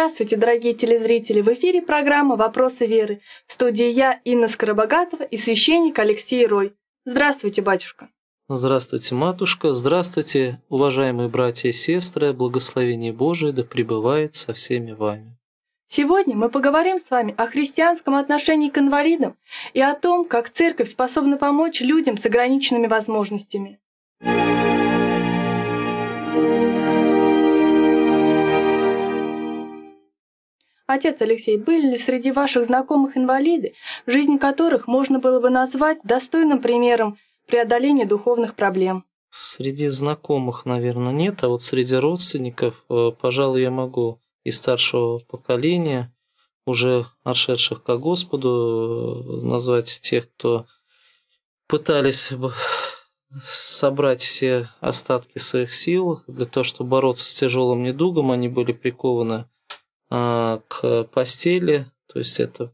Здравствуйте, дорогие телезрители! В эфире программа «Вопросы веры». В студии я, Инна Скоробогатова, и священник Алексей Рой. Здравствуйте, батюшка! Здравствуйте, матушка! Здравствуйте, уважаемые братья и сестры! Благословение Божие да пребывает со всеми вами. Сегодня мы поговорим с вами о христианском отношении к инвалидам и о том, как церковь способна помочь людям с ограниченными возможностями. Отец Алексей, были ли среди ваших знакомых инвалиды, жизнь которых можно было бы назвать достойным примером преодоления духовных проблем? Среди знакомых, наверное, нет, а вот среди родственников, пожалуй, я могу из старшего поколения, уже отшедших ко Господу, назвать тех, кто пытались собрать все остатки своих сил для того, чтобы бороться с тяжелым недугом. Они были прикованы к постели, то есть это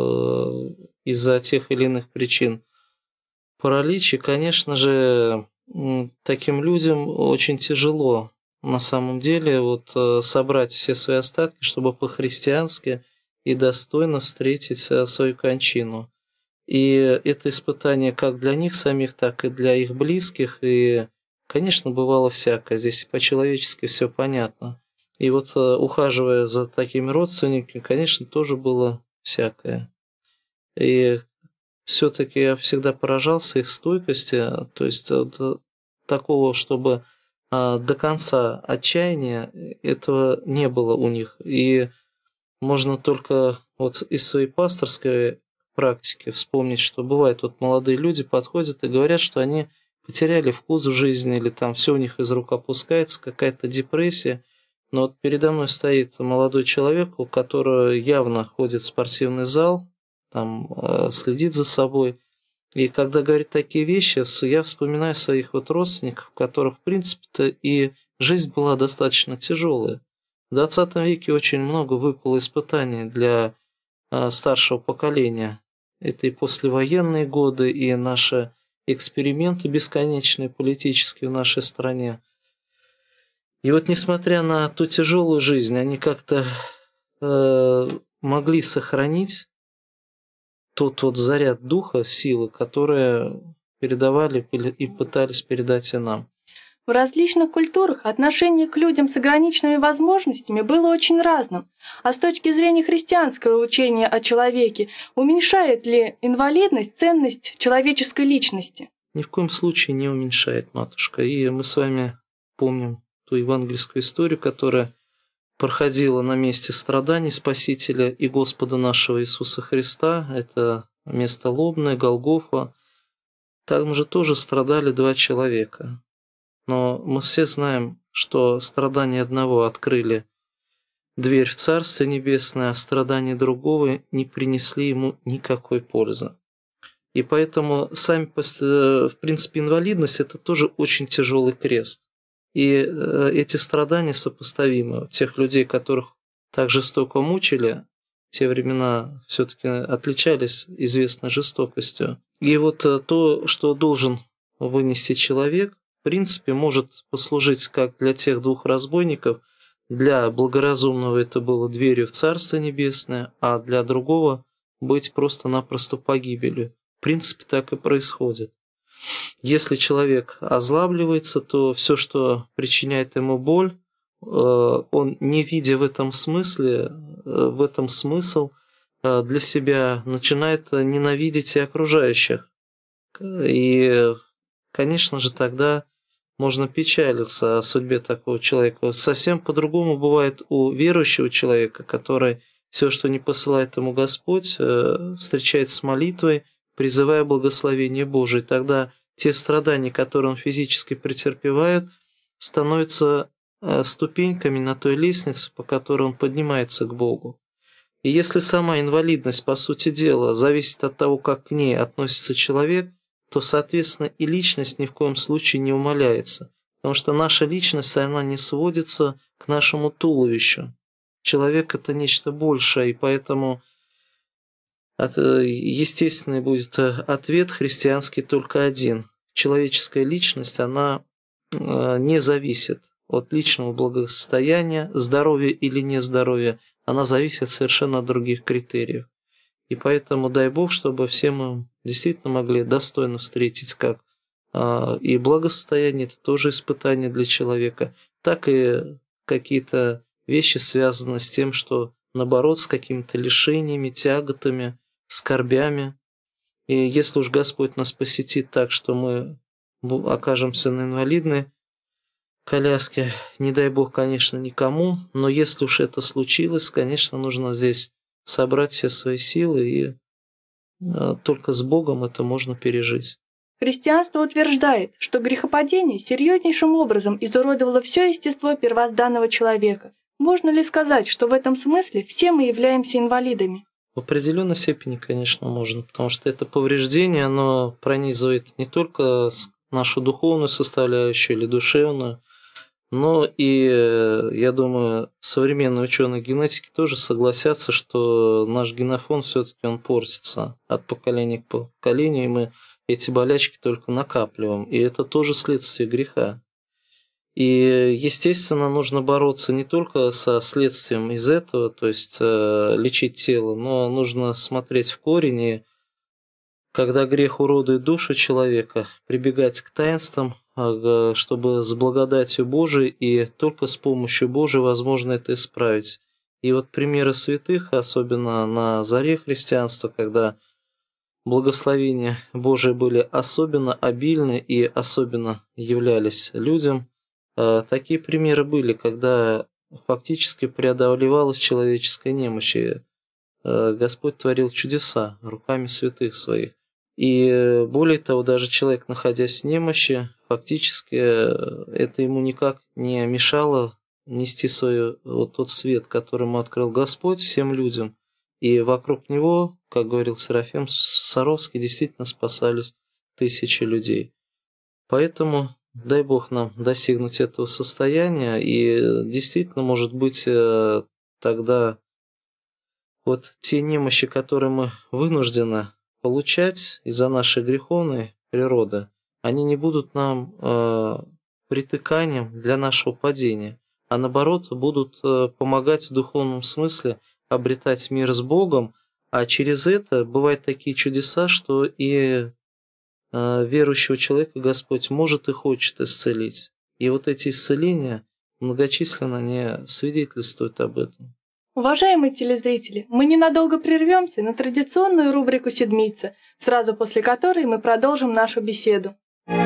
из-за тех или иных причин паралич. И, конечно же, таким людям очень тяжело на самом деле собрать все свои остатки, чтобы по-христиански и достойно встретить свою кончину. И это испытание как для них самих, так и для их близких. И, конечно, бывало всякое. Здесь по-человечески все понятно. И ухаживая за такими родственниками, конечно, тоже было всякое. И все-таки я всегда поражался их стойкости, то есть такого, чтобы до конца отчаяния, этого не было у них. И можно только из своей пасторской практики вспомнить, что бывает, молодые люди подходят и говорят, что они потеряли вкус в жизни, или там все у них из рук опускается, какая-то депрессия. Но передо мной стоит молодой человек, у которого явно ходит в спортивный зал, там следит за собой. И когда говорит такие вещи, я вспоминаю своих родственников, у которых, в принципе-то, и жизнь была достаточно тяжелая. В 20 веке очень много выпало испытаний для старшего поколения. Это и послевоенные годы, и наши эксперименты бесконечные политические в нашей стране. И несмотря на ту тяжелую жизнь, они как-то могли сохранить тот заряд духа, силы, которые передавали и пытались передать и нам. В различных культурах отношение к людям с ограниченными возможностями было очень разным. А с точки зрения христианского учения о человеке, уменьшает ли инвалидность ценность человеческой личности? Ни в коем случае не уменьшает, матушка. И мы с вами помним ту евангельскую историю, которая проходила на месте страданий Спасителя и Господа нашего Иисуса Христа. Это место Лобное, Голгофа. Там же тоже страдали два человека. Но мы все знаем, что страдания одного открыли дверь в Царствие Небесное, а страдания другого не принесли ему никакой пользы. И поэтому в принципе, инвалидность – это тоже очень тяжелый крест. И эти страдания сопоставимы. Тех людей, которых так жестоко мучили, в те времена все-таки отличались известной жестокостью. И то, что должен вынести человек, в принципе, может послужить как для тех двух разбойников. Для благоразумного это было дверью в Царство Небесное, а для другого быть просто-напросто погибелью. В принципе, так и происходит. Если человек озлабливается, то все, что причиняет ему боль, он, не видя в этом смысл, для себя начинает ненавидеть и окружающих. И, конечно же, тогда можно печалиться о судьбе такого человека. Совсем по-другому бывает у верующего человека, который все, что не посылает ему Господь, встречает с молитвой, призывая благословение Божие. Тогда те страдания, которые он физически претерпевает, становятся ступеньками на той лестнице, по которой он поднимается к Богу. И если сама инвалидность, по сути дела, зависит от того, как к ней относится человек, то, соответственно, и личность ни в коем случае не умаляется. Потому что наша личность, она не сводится к нашему туловищу. Человек – это нечто большее, и поэтому естественный будет ответ христианский только один. Человеческая личность, она не зависит от личного благосостояния, здоровья или нездоровья. она зависит совершенно от других критериев. И поэтому дай Бог, чтобы все мы действительно могли достойно встретить как и благосостояние, это тоже испытание для человека, так и какие-то вещи связаны с тем, что наоборот с какими-то лишениями, тяготами, скорбями. И если уж Господь нас посетит так, что мы окажемся на инвалидной коляске, не дай Бог, конечно, никому, но если уж это случилось, конечно, нужно здесь собрать все свои силы, и только с Богом это можно пережить. Христианство утверждает, что грехопадение серьезнейшим образом изуродовало все естество первозданного человека. Можно ли сказать, что в этом смысле все мы являемся инвалидами? В определенной степени, конечно, можно, потому что это повреждение, оно пронизывает не только нашу духовную составляющую или душевную, но и, я думаю, современные ученые генетики тоже согласятся, что наш генофон все-таки он портится от поколения к поколению, и мы эти болячки только накапливаем, и это тоже следствие греха. И, естественно, нужно бороться не только со следствием из этого, то есть лечить тело, но нужно смотреть в корень, и когда грех уродует душу человека, прибегать к таинствам, чтобы с благодатью Божией и только с помощью Божией возможно это исправить. И вот примеры святых, особенно на заре христианства, когда благословения Божии были особенно обильны и особенно являлись людям, такие примеры были, когда фактически преодолевалась человеческая немощь, и Господь творил чудеса руками святых своих. И более того, даже человек, находясь в немощи, фактически это ему никак не мешало нести свой тот свет, который ему открыл Господь всем людям. И вокруг него, как говорил Серафим Саровский, действительно спасались тысячи людей. Поэтому дай Бог нам достигнуть этого состояния, и действительно, может быть, тогда вот те немощи, которые мы вынуждены получать из-за нашей греховной природы, они не будут нам притыканием для нашего падения, а наоборот будут помогать в духовном смысле обретать мир с Богом, а через это бывают такие чудеса, что и верующего человека Господь может и хочет исцелить. И вот эти исцеления многочисленно не свидетельствуют об этом. Уважаемые телезрители, мы ненадолго прервемся на традиционную рубрику «Седмица», сразу после которой мы продолжим нашу беседу.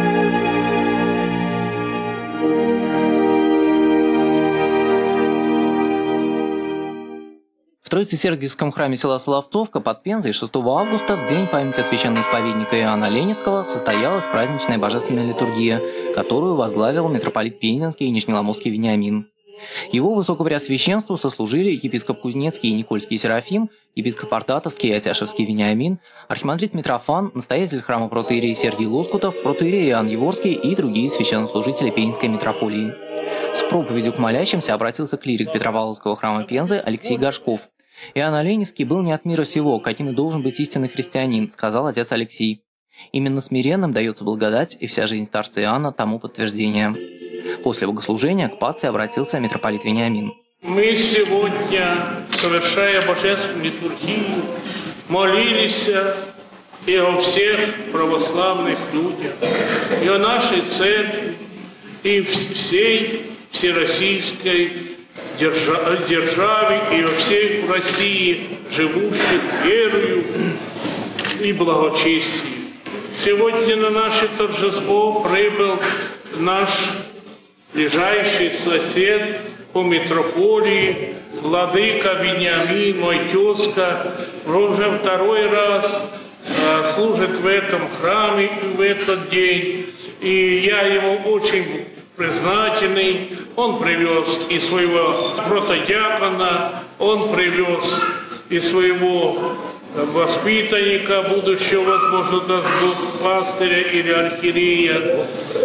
В Троице-Сергиевском храме села Соловцовка под Пензой 6 августа, в день памяти священноисповедника Иоанна Леневского, состоялась праздничная божественная литургия, которую возглавил митрополит Пензенский и Нижнеломосский Вениамин. Его высокопреосвященству сослужили епископ Кузнецкий и Никольский Серафим, епископ Артатовский и Атяшевский Вениамин, архимандрит Митрофан, настоятель храма протоиерей Сергий Лоскутов, протоиерей Иоанн Еворский и другие священнослужители Пензенской митрополии. С проповедью к молящимся обратился клирик Петропавловского храма Пензы Алексей Горшков. «Иоанн Леневский был не от мира сего, каким и должен быть истинный христианин», сказал отец Алексей. «Именно смиренным дается благодать, и вся жизнь старца Иоанна тому подтверждение». После богослужения к пастве обратился митрополит Вениамин. Мы сегодня, совершая божественную литургию, молились и о всех православных людях, и о нашей церкви, и всей всероссийской державе, и о всей в России живущих верою и благочестием. Сегодня на наше торжество прибыл наш ближайший сосед по митрополии, владыка Вениамин, мой тезка, уже второй раз служит в этом храме в этот день. И я ему очень признательный. Он привез и своего протодиакона, он привез и своего воспитанника, будущего, возможно, даст Бог, пастыря или архиерея.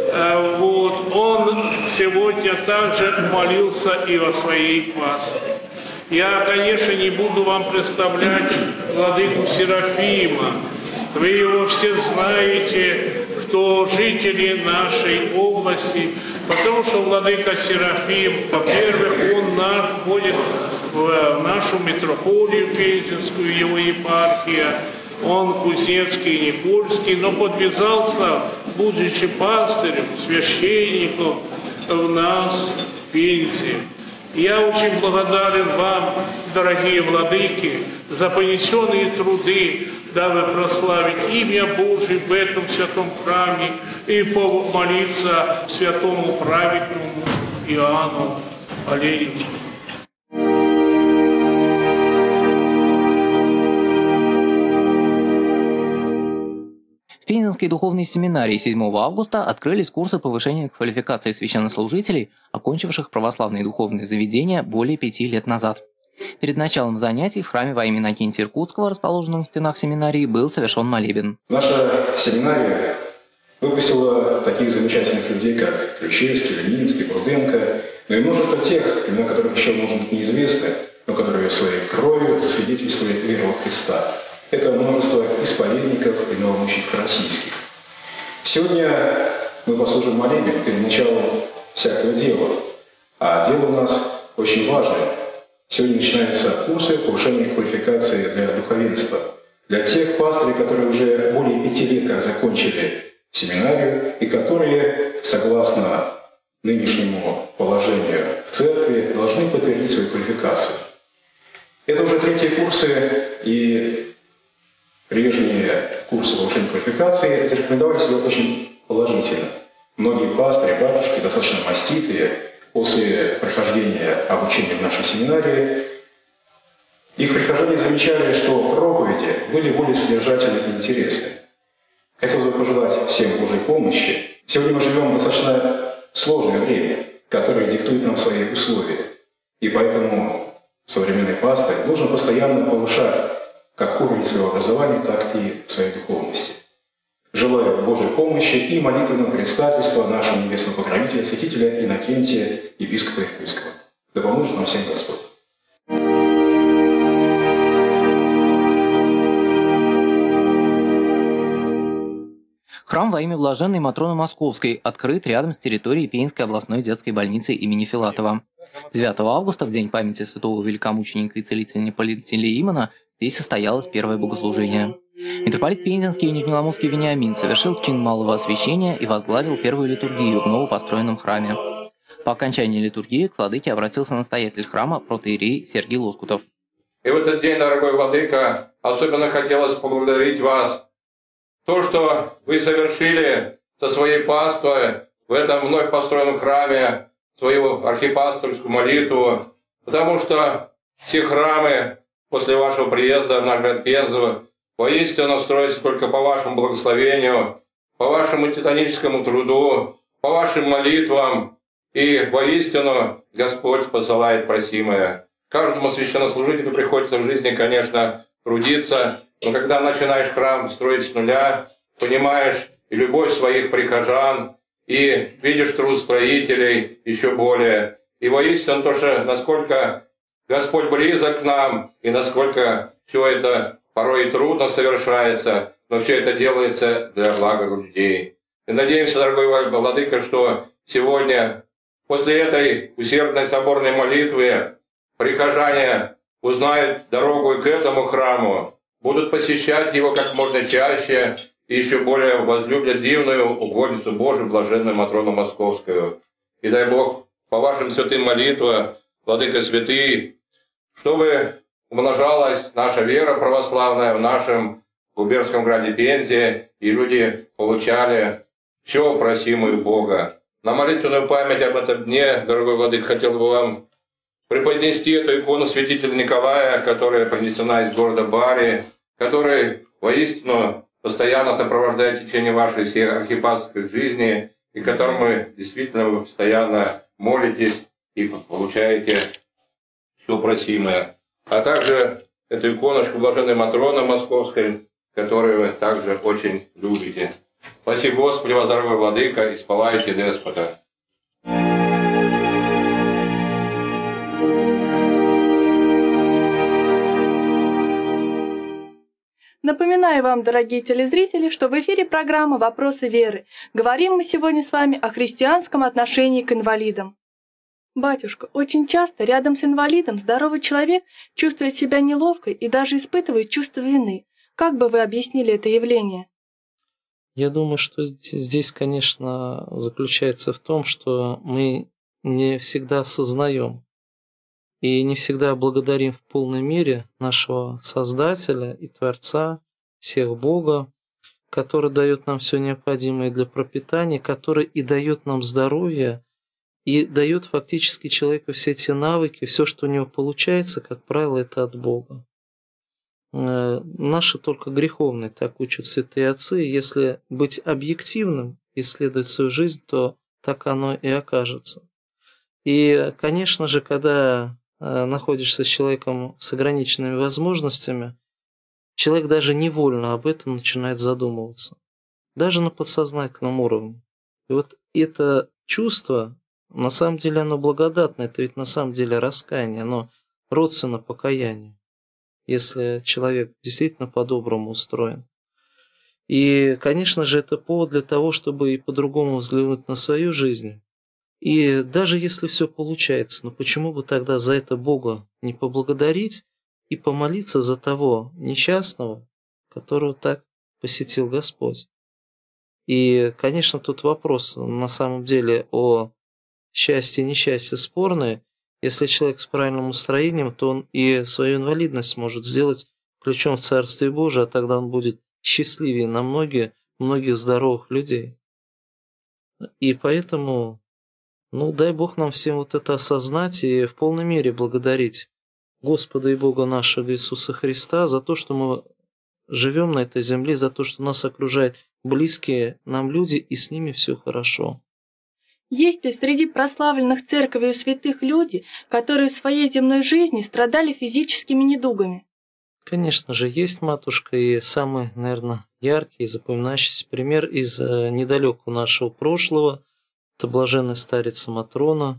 Он сегодня также молился и о своей пастве. Я, конечно, не буду вам представлять владыку Серафима. Вы его все знаете, кто жители нашей области, потому что владыка Серафим, во-первых, он ходит в нашу митрополию Пензенскую, его епархия, он Кузнецкий и Никольский, но подвязался, будучи пастырем, священником в нас, в Пензе. Я очень благодарен вам, дорогие владыки, за понесенные труды, дабы прославить имя Божие в этом святом храме и помолиться святому праведному Иоанну Оленевичу. В Пензенской духовной семинарии 7 августа открылись курсы повышения квалификации священнослужителей, окончивших православные духовные заведения более 5 лет назад. Перед началом занятий в храме во имя Иннокентия Иркутского, расположенном в стенах семинарии, был совершен молебен. Наша семинария выпустила таких замечательных людей, как Ключевский, Ленинский, Бурденко, но и множество тех, имена которых еще, может быть, неизвестны, но которые своей кровью засвидетельствовали веру во Христа. Это множество исповедников и новомучеников российских. Сегодня мы послужим молебен перед началом всякого дела, а дело у нас очень важное. Сегодня начинаются курсы повышения квалификации для духовенства. Для тех пастырей, которые уже более 5 лет как закончили семинарию и которые, согласно нынешнему положению в церкви, должны подтвердить свою квалификацию. Это уже 3-е курсы, и прежние курсы повышения квалификации зарекомендовали себя очень положительно. Многие пастыри, батюшки, достаточно маститые, после прохождения обучения в нашей семинарии, их прихожане замечали, что проповеди были более содержательны и интересны. Хотелось бы пожелать всем Божьей помощи. Сегодня мы живем в достаточно сложное время, которое диктует нам свои условия. И поэтому современный пастырь должен постоянно повышать как уровень своего образования, так и своей духовности. Желаю Божьей помощи и молитвенного предстательства нашего небесного покровителя, святителя Иннокентия, епископа Иркутского. Да поможет нам всем Господь. Храм во имя Блаженной Матроны Московской открыт рядом с территорией Пензенской областной детской больницы имени Филатова. 9 августа, в день памяти святого великомученика и целителя Пантелеимона, здесь состоялось первое богослужение. Митрополит Пензенский и Нижнеломосский Вениамин совершил чин малого освящения и возглавил первую литургию в новопостроенном храме. По окончании литургии к владыке обратился настоятель храма протоиерей Сергий Лоскутов. И в этот день, дорогой владыка, особенно хотелось поблагодарить вас. То, что вы совершили со своей паствой в этом вновь построенном храме, свою архипасторскую молитву, потому что все храмы после вашего приезда в наш город Пензу воистину строятся только по вашему благословению, по вашему титаническому труду, по вашим молитвам, и воистину Господь посылает просимое. Каждому священнослужителю приходится в жизни, конечно, трудиться, но когда начинаешь храм строить с нуля, понимаешь и любовь своих прихожан, и видишь труд строителей еще более. И воистину то, что насколько Господь близок к нам, и насколько все это порой и трудно совершается, но все это делается для блага людей. И надеемся, дорогой владыка, что сегодня, после этой усердной соборной молитвы, прихожане узнают дорогу к этому храму, будут посещать его как можно чаще и еще более возлюблят дивную угодницу Божию, блаженную Матрону Московскую. И дай Бог по вашим святым молитвам, владыка святый, чтобы умножалась наша вера православная в нашем губернском граде Пензе, и люди получали все просимое у Бога. На молитвенную память об этом дне, дорогой владыка, хотел бы вам преподнести эту икону святителя Николая, которая принесена из города Бари, который воистину постоянно сопровождает течение вашей всей архипасторской жизни, и которому вы действительно вы постоянно молитесь и получаете все просимое. А также эту иконочку Блаженной Матроны Московской, которую вы также очень любите. Спасибо Господи, вас, дорогой владыка, и спалайте Деспота. Напоминаю вам, дорогие телезрители, что в эфире программа «Вопросы веры». Говорим мы сегодня с вами о христианском отношении к инвалидам. Батюшка, очень часто рядом с инвалидом здоровый человек чувствует себя неловко и даже испытывает чувство вины. Как бы вы объяснили это явление? Я думаю, что здесь, конечно, заключается в том, что мы не всегда осознаем и не всегда благодарим в полной мере нашего Создателя и Творца, всех Бога, который дает нам все необходимое для пропитания, который и дает нам здоровье, и дает фактически человеку все те навыки, все, что у него получается, как правило, это от Бога. Наши только греховные, так учат святые отцы. Если быть объективным, исследовать свою жизнь, то так оно и окажется. И, конечно же, когда находишься с человеком с ограниченными возможностями, человек даже невольно об этом начинает задумываться. Даже на подсознательном уровне. И вот это чувство, на самом деле оно благодатное, это ведь на самом деле раскаяние, оно родственно покаянию, если человек действительно по-доброму устроен. И, конечно же, это повод для того, чтобы и по-другому взглянуть на свою жизнь. И даже если все получается, почему бы тогда за это Бога не поблагодарить и помолиться за того несчастного, которого так посетил Господь? И, конечно, тут вопрос на самом деле о счастье и несчастье спорное. Если человек с правильным устроением, то он и свою инвалидность может сделать ключом в Царствие Божие, а тогда он будет счастливее на многих здоровых людей. И поэтому, дай Бог нам всем вот это осознать и в полной мере благодарить Господа и Бога нашего Иисуса Христа за то, что мы живем на этой земле, за то, что нас окружают близкие нам люди, и с ними все хорошо. Есть ли среди прославленных церковью святых люди, которые в своей земной жизни страдали физическими недугами? Конечно же, есть, матушка, и самый, наверное, яркий и запоминающийся пример из недалекого нашего прошлого. Это блаженная старица Матрона,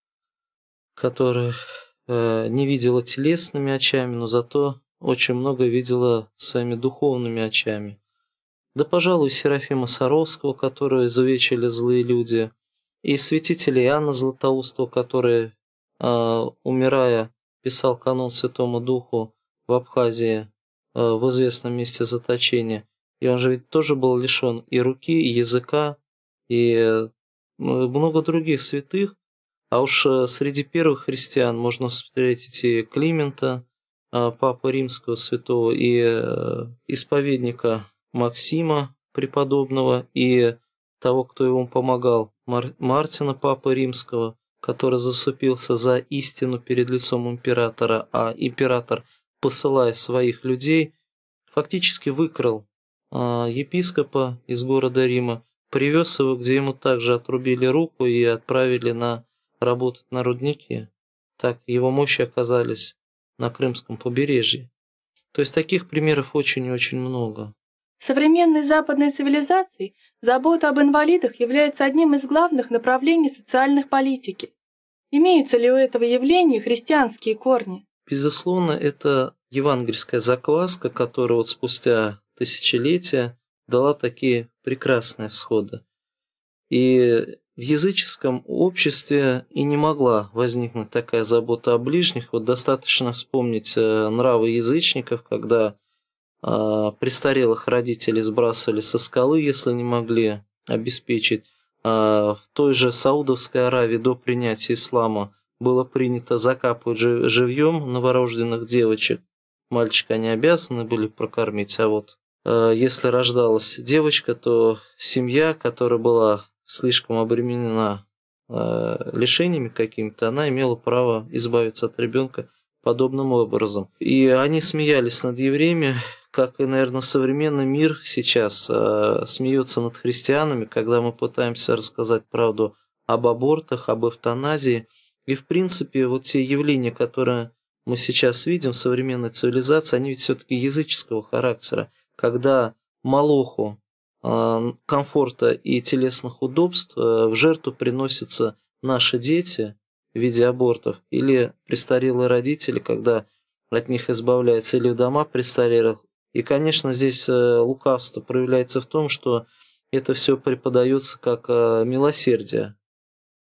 которая не видела телесными очами, но зато очень много видела своими духовными очами. Да, пожалуй, Серафима Саровского, которую изувечили злые люди, и святителя Иоанна Златоустого, который, умирая, писал канон Святому Духу в Абхазии, в известном месте заточения. И он же ведь тоже был лишен и руки, и языка, и много других святых. А уж среди первых христиан можно встретить и Климента, папы Римского святого, и исповедника Максима преподобного, и того, кто ему помогал, Мартина, папы Римского, который заступился за истину перед лицом императора, а император, посылая своих людей, фактически выкрал епископа из города Рима, привез его, где ему также отрубили руку и отправили работать на рудники. Так его мощи оказались на Крымском побережье. То есть таких примеров очень и очень много. В современной западной цивилизации забота об инвалидах является одним из главных направлений социальной политики. Имеются ли у этого явления христианские корни? Безусловно, это евангельская закваска, которая вот спустя тысячелетия дала такие прекрасные всходы. И в языческом обществе и не могла возникнуть такая забота о ближних. Вот достаточно вспомнить нравы язычников, когда престарелых родителей сбрасывали со скалы, если не могли обеспечить. В той же Саудовской Аравии до принятия ислама было принято закапывать живьем новорожденных девочек. Мальчика они обязаны были прокормить, а вот если рождалась девочка, то семья, которая была слишком обременена лишениями какими-то, она имела право избавиться от ребенка подобным образом. И они смеялись над евреями, как и, наверное, современный мир сейчас смеется над христианами, когда мы пытаемся рассказать правду об абортах, об эвтаназии. И, в принципе, вот те явления, которые мы сейчас видим в современной цивилизации, они ведь все-таки языческого характера, когда молоху комфорта и телесных удобств в жертву приносятся наши дети в виде абортов или престарелые родители, когда от них избавляются, или в дома престарелых. И, конечно, здесь лукавство проявляется в том, что это все преподается как милосердие.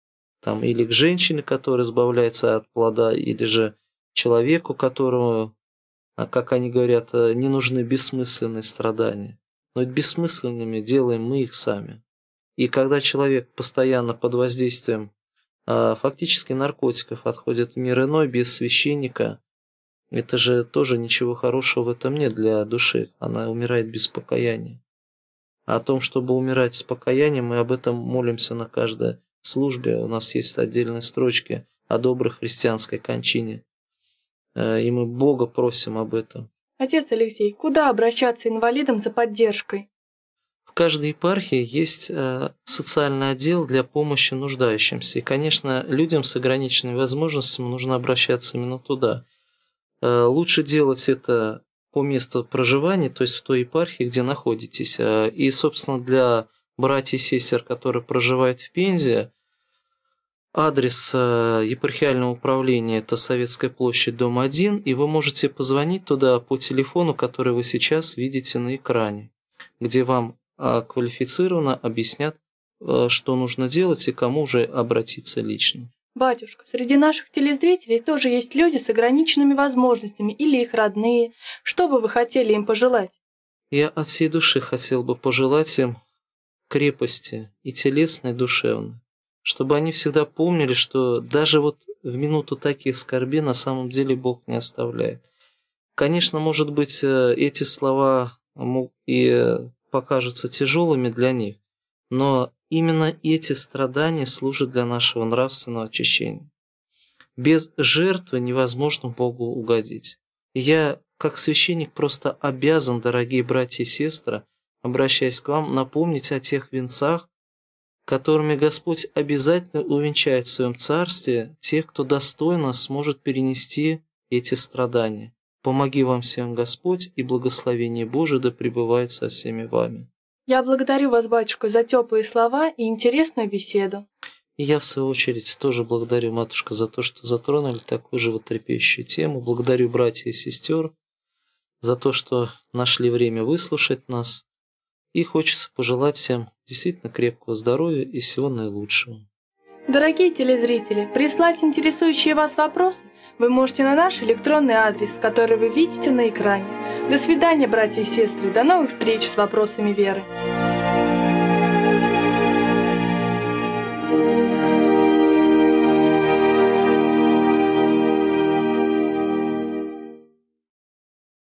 там, или к женщине, которая избавляется от плода, или же человеку, которому, как они говорят, не нужны бессмысленные страдания. Но ведь бессмысленными делаем мы их сами. И когда человек постоянно под воздействием фактически наркотиков отходит в мир иной без священника, это же тоже ничего хорошего в этом нет для души. Она умирает без покаяния. А о том, чтобы умирать с покаянием, мы об этом молимся на каждой службе. У нас есть отдельные строчки о доброй христианской кончине. И мы Бога просим об этом. Отец Алексей, куда обращаться инвалидам за поддержкой? В каждой епархии есть социальный отдел для помощи нуждающимся. И, конечно, людям с ограниченными возможностями нужно обращаться именно туда. Лучше делать это по месту проживания, то есть в той епархии, где находитесь. И, собственно, для братьев и сестер, которые проживают в Пензе, адрес епархиального управления – это Советская площадь, дом 1, и вы можете позвонить туда по телефону, который вы сейчас видите на экране, где вам квалифицированно объяснят, что нужно делать и кому уже обратиться лично. Батюшка, среди наших телезрителей тоже есть люди с ограниченными возможностями или их родные. Что бы вы хотели им пожелать? Я от всей души хотел бы пожелать им крепости и телесной, и душевной, чтобы они всегда помнили, что даже вот в минуту таких скорбей на самом деле Бог не оставляет. Конечно, может быть, эти слова и покажутся тяжелыми для них, но именно эти страдания служат для нашего нравственного очищения. Без жертвы невозможно Богу угодить. И я, как священник, просто обязан, дорогие братья и сестры, обращаясь к вам, напомнить о тех венцах, которыми Господь обязательно увенчает в Своем Царстве тех, кто достойно сможет перенести эти страдания. Помоги вам всем Господь, и благословение Божие да пребывает со всеми вами. Я благодарю вас, батюшка, за теплые слова и интересную беседу. И я, в свою очередь, тоже благодарю, матушка, за то, что затронули такую животрепещущую тему. Благодарю братьев и сестер за то, что нашли время выслушать нас. И хочется пожелать всем действительно крепкого здоровья и всего наилучшего. Дорогие телезрители, прислать интересующие вас вопросы вы можете на наш электронный адрес, который вы видите на экране. До свидания, братья и сестры. До новых встреч с вопросами веры.